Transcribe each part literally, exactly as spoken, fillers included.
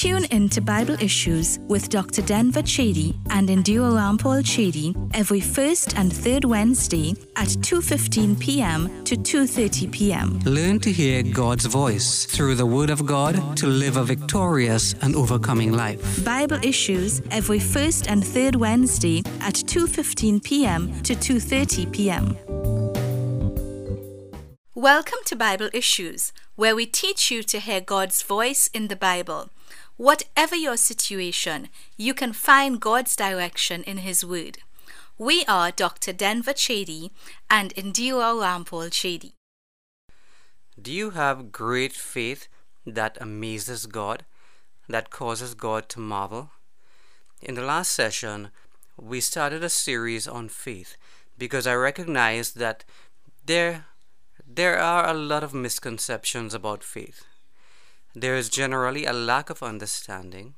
Tune in to Bible Issues with Doctor Denver Chady and Endure Rampol Chady every first and third Wednesday at two fifteen p.m. to two thirty p.m. Learn to hear God's voice through the Word of God to live a victorious and overcoming life. Bible Issues every first and third Wednesday at two fifteen p.m. to two thirty p.m. Welcome to Bible Issues, where we teach you to hear God's voice in the Bible. Whatever your situation, you can find God's direction in His Word. We are Doctor Denver Chady and Endure Rampol Chady. Do you have great faith that amazes God, that causes God to marvel? In the last session, we started a series on faith because I recognized that there, there are a lot of misconceptions about faith. There is generally a lack of understanding,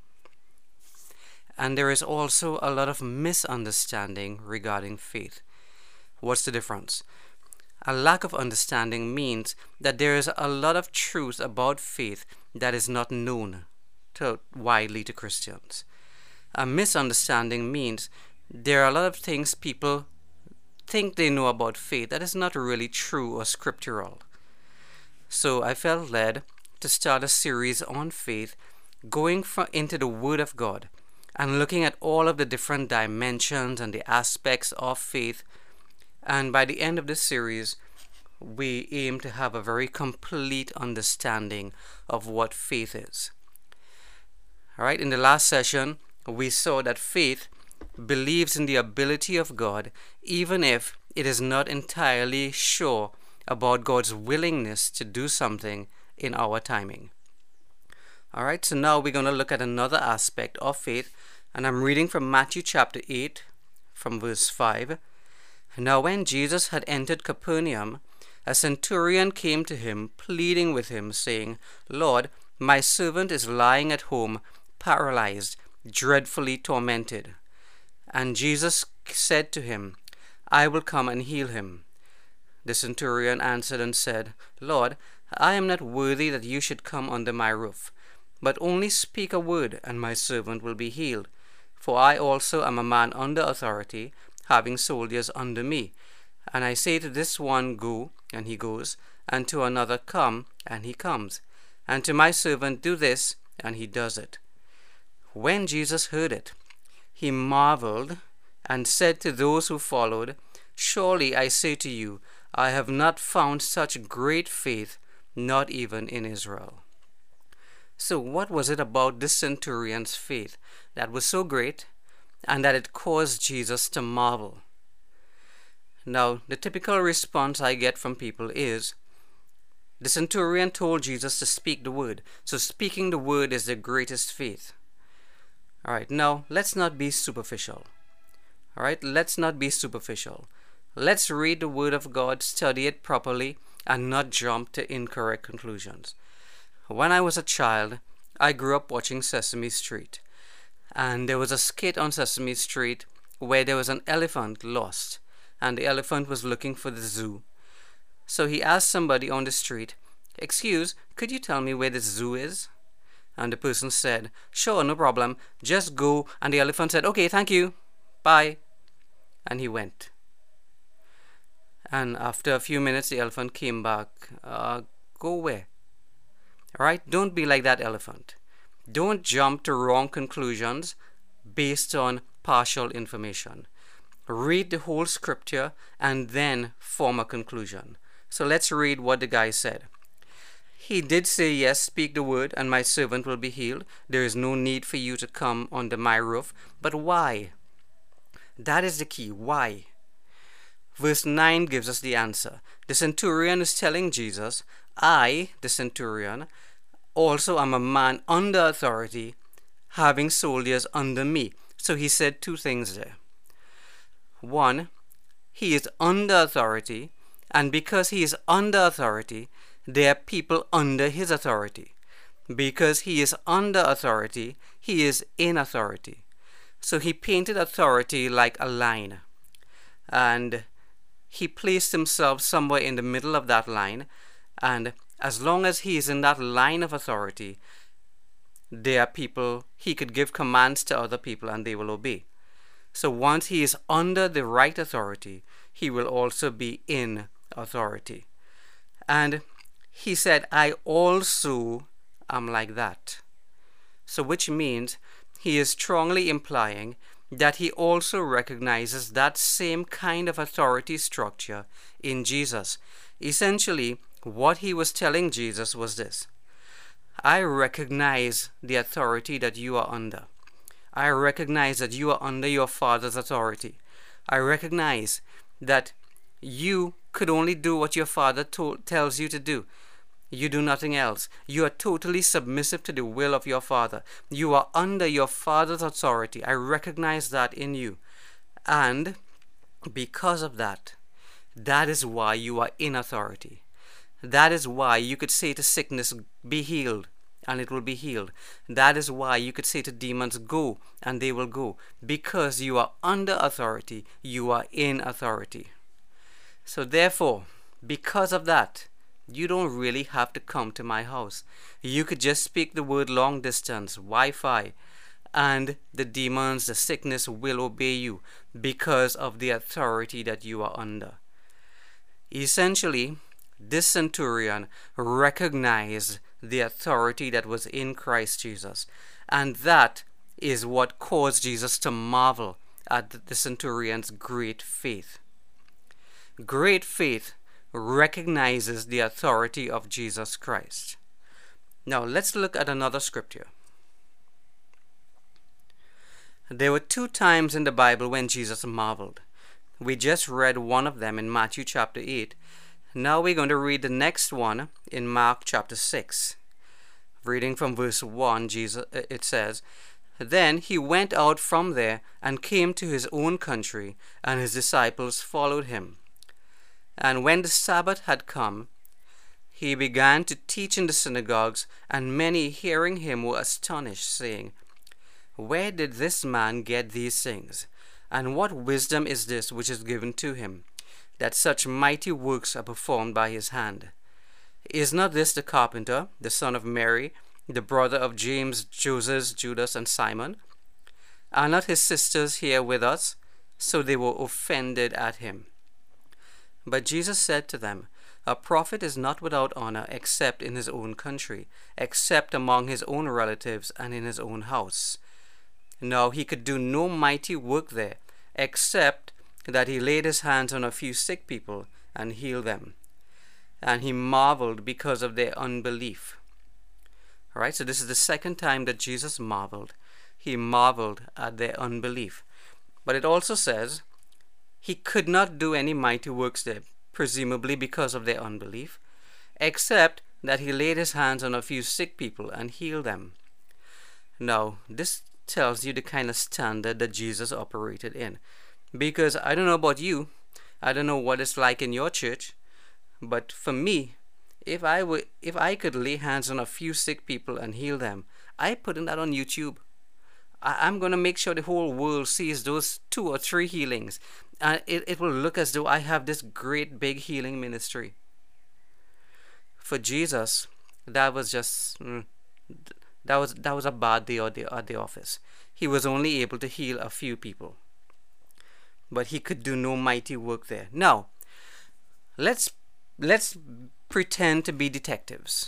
and there is also a lot of misunderstanding regarding faith. What's the difference? A lack of understanding means that there is a lot of truth about faith that is not known to, widely to Christians. A misunderstanding means there are a lot of things people think they know about faith that is not really true or scriptural. So I felt led to start a series on faith, going for, into the Word of God and looking at all of the different dimensions and the aspects of faith. And by the end of this series, we aim to have a very complete understanding of what faith is. All right, in the last session, we saw that faith believes in the ability of God, even if it is not entirely sure about God's willingness to do something in our timing. All right, so now we're going to look at another aspect of faith, and I'm reading from Matthew chapter eight, from verse five. Now when Jesus had entered Capernaum, a centurion came to him, pleading with him, saying, Lord, my servant is lying at home, paralyzed, dreadfully tormented. And Jesus said to him, I will come and heal him. The centurion answered and said, Lord, I am not worthy that you should come under my roof, but only speak a word, and my servant will be healed. For I also am a man under authority, having soldiers under me. And I say to this one, Go, and he goes, and to another, Come, and he comes, and to my servant, Do this, and he does it. When Jesus heard it, he marveled, and said to those who followed, Surely I say to you, I have not found such great faith, not even in Israel. So what was it about this centurion's faith that was so great and that it caused Jesus to marvel? Now, the typical response I get from people is, the centurion told Jesus to speak the word, so speaking the word is the greatest faith. All right, now let's not be superficial. All right, let's not be superficial. Let's read the Word of God, study it properly, and not jump to incorrect conclusions. When I was a child, I grew up watching Sesame Street. And there was a skit on Sesame Street where there was an elephant lost, and the elephant was looking for the zoo. So he asked somebody on the street, Excuse, could you tell me where the zoo is? And the person said, Sure, no problem, just go. And the elephant said, Okay, thank you, bye. And he went. And after a few minutes, the elephant came back. Uh, go where? All right? Don't be like that elephant. Don't jump to wrong conclusions based on partial information. Read the whole scripture and then form a conclusion. So let's read what the guy said. He did say, Yes, speak the word, and my servant will be healed. There is no need for you to come under my roof. But why? That is the key. Why? Verse nine gives us the answer. The centurion is telling Jesus, I, the centurion, also am a man under authority, having soldiers under me. So he said two things there. One, he is under authority, and because he is under authority, there are people under his authority. Because he is under authority, he is in authority. So he painted authority like a line. And he placed himself somewhere in the middle of that line, and as long as he is in that line of authority, they are people, he could give commands to other people and they will obey. So once he is under the right authority, he will also be in authority. And he said, I also am like that. So which means he is strongly implying that he also recognizes that same kind of authority structure in Jesus. Essentially, what he was telling Jesus was this: I recognize the authority that you are under. I recognize that you are under your Father's authority. I recognize that you could only do what your Father to- tells you to do. You do nothing else. You are totally submissive to the will of your Father. You are under your Father's authority. I recognize that in you. And because of that, that is why you are in authority. That is why you could say to sickness, be healed, and it will be healed. That is why you could say to demons, go, and they will go. Because you are under authority, you are in authority. So therefore, because of that, you don't really have to come to my house. You could just speak the word long distance, Wi-Fi, and the demons, the sickness will obey you because of the authority that you are under. Essentially, this centurion recognized the authority that was in Christ Jesus, and that is what caused Jesus to marvel at the centurion's great faith. Great faith recognizes the authority of Jesus Christ. Now let's look at another scripture. There were two times in the Bible when Jesus marveled. We just read one of them in Matthew chapter eight. Now we're going to read the next one in Mark chapter six. Reading from verse one, Jesus, it says, Then he went out from there and came to his own country, and his disciples followed him. And when the Sabbath had come, he began to teach in the synagogues, and many hearing him were astonished, saying, Where did this man get these things? And what wisdom is this which is given to him, that such mighty works are performed by his hand? Is not this the carpenter, the son of Mary, the brother of James, Joseph, Judas, and Simon? Are not his sisters here with us? So they were offended at him. But Jesus said to them, A prophet is not without honor except in his own country, except among his own relatives and in his own house. Now he could do no mighty work there, except that he laid his hands on a few sick people and healed them. And he marveled because of their unbelief. All right, so this is the second time that Jesus marveled. He marveled at their unbelief. But it also says, he could not do any mighty works there, presumably because of their unbelief, except that he laid his hands on a few sick people and healed them. Now, this tells you the kind of standard that Jesus operated in. Because I don't know about you, I don't know what it's like in your church, but for me, if I were, if I could lay hands on a few sick people and heal them, I put that on YouTube. I, I'm going to make sure the whole world sees those two or three healings. And it, it will look as though I have this great big healing ministry. For Jesus, that was just mm, that was that was a bad day at the, at the office. He was only able to heal a few people, but he could do no mighty work there. Now, let's let's pretend to be detectives.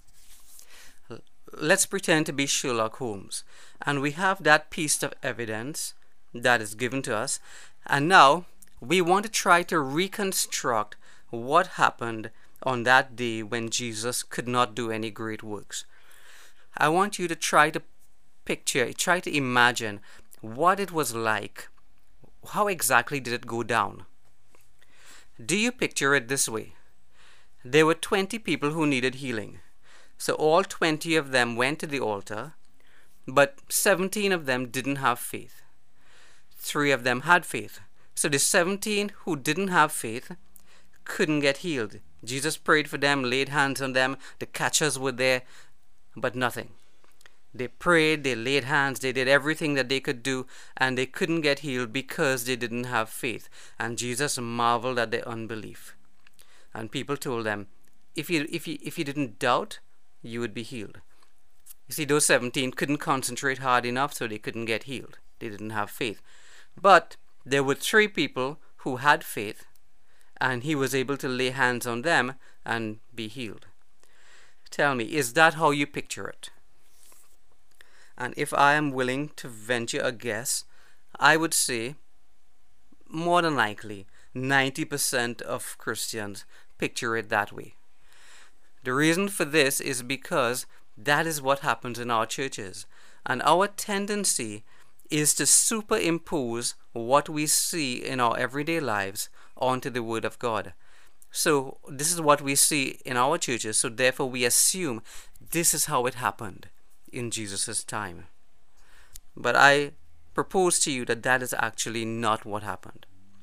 Let's pretend to be Sherlock Holmes, and we have that piece of evidence that is given to us. And now we want to try to reconstruct what happened on that day when Jesus could not do any great works. I want you to try to picture, try to imagine what it was like. How exactly did it go down? Do you picture it this way? There were twenty people who needed healing. So all twenty of them went to the altar, but seventeen of them didn't have faith. Three of them had faith. So the seventeen who didn't have faith couldn't get healed. Jesus prayed for them, laid hands on them. The catchers were there, but nothing. They prayed, they laid hands, they did everything that they could do, and they couldn't get healed because they didn't have faith. And Jesus marveled at their unbelief. And people told them, if you, if you, if you didn't doubt, you would be healed. You see, those seventeen couldn't concentrate hard enough, so they couldn't get healed. They didn't have faith. But there were three people who had faith, and he was able to lay hands on them and be healed. Tell me, is that how you picture it? And if I am willing to venture a guess, I would say more than likely ninety percent of Christians picture it that way. The reason for this is because that is what happens in our churches, and our tendency is to superimpose what we see in our everyday lives onto the Word of God. So this is what we see in our churches, so therefore we assume this is how it happened in Jesus' time. But I propose to you that that is actually not what happened.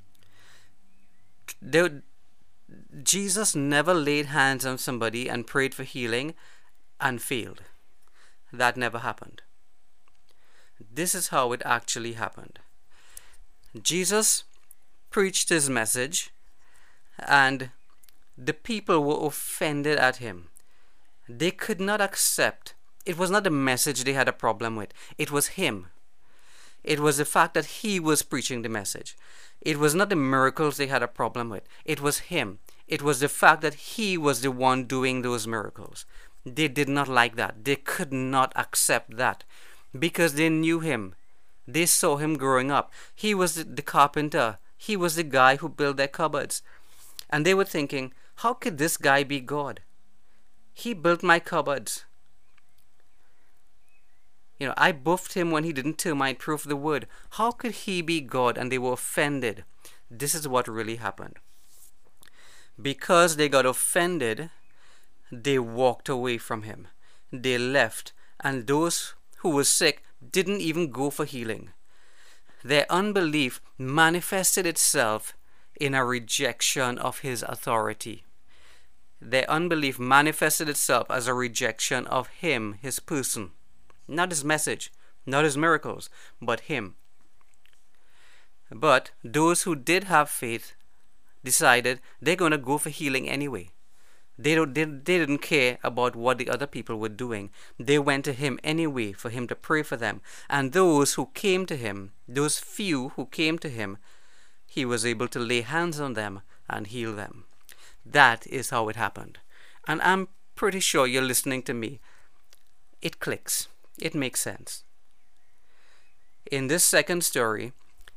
There, Jesus never laid hands on somebody and prayed for healing and failed. That never happened. This is how it actually happened. Jesus preached his message, and the people were offended at him. They could not accept. It was not the message they had a problem with. It was him. It was the fact that he was preaching the message. It was not the miracles they had a problem with. It was him. It was the fact that he was the one doing those miracles. They did not like that. They could not accept that because they knew him. They saw him growing up. He was the, the carpenter. He was the guy who built their cupboards. And they were thinking, how could this guy be God? He built my cupboards. You know, I buffed him when he didn't termite-proof the wood. How could he be God? And they were offended. This is what really happened. Because they got offended, they walked away from him. They left. And those who were sick didn't even go for healing. Their unbelief manifested itself in a rejection of his authority. Their unbelief manifested itself as a rejection of him, his person. Not his message, not his miracles, but him. But those who did have faith decided they're going to go for healing anyway. They, don't, they, they didn't care about what the other people were doing. They went to him anyway for him to pray for them. And those who came to him, those few who came to him, he was able to lay hands on them and heal them. That is how it happened. And I'm pretty sure you're listening to me. It clicks. It makes sense. In this second story,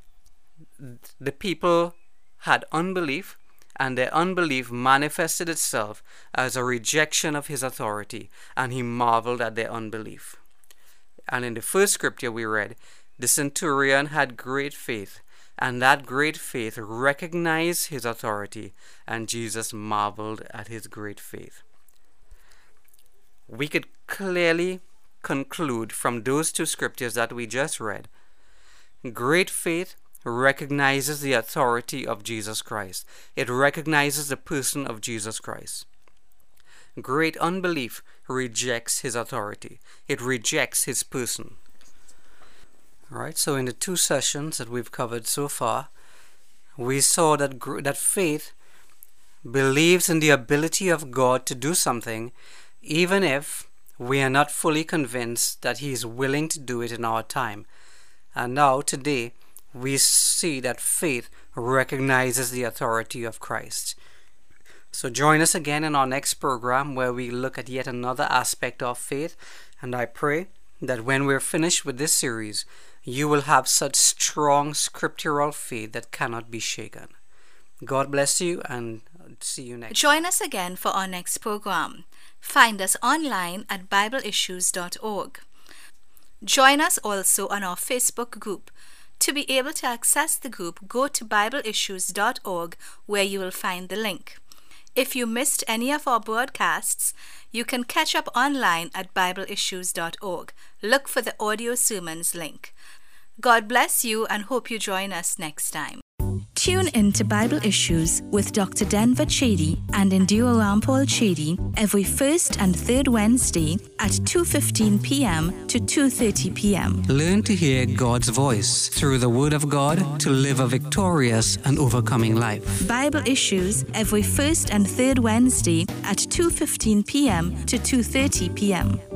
the people had unbelief, and their unbelief manifested itself as a rejection of his authority, and he marveled at their unbelief. And in the first scripture we read, the centurion had great faith, and that great faith recognized his authority, and Jesus marveled at his great faith. We could clearly conclude from those two scriptures that we just read, great faith recognizes the authority of Jesus Christ. It recognizes the person of Jesus Christ. Great unbelief rejects his authority. It rejects his person. All right, so in the two sessions that we've covered so far, we saw that gr- that faith believes in the ability of God to do something, even if we are not fully convinced that he is willing to do it in our time. And now, today, we see that faith recognizes the authority of Christ. So join us again in our next program where we look at yet another aspect of faith. And I pray that when we're finished with this series, you will have such strong scriptural faith that cannot be shaken. God bless you, and see you next time. Join us again for our next program. Find us online at bible issues dot org. Join us also on our Facebook group. To be able to access the group, go to bible issues dot org where you will find the link. If you missed any of our broadcasts, you can catch up online at bible issues dot org. Look for the audio sermons link. God bless you, and hope you join us next time. Tune in to Bible Issues with Doctor Denver Chady and Indira Rampal Chady every first and third Wednesday at two fifteen p.m. to two thirty p.m. Learn to hear God's voice through the Word of God to live a victorious and overcoming life. Bible Issues every first and third Wednesday at two fifteen p.m. to two thirty p.m.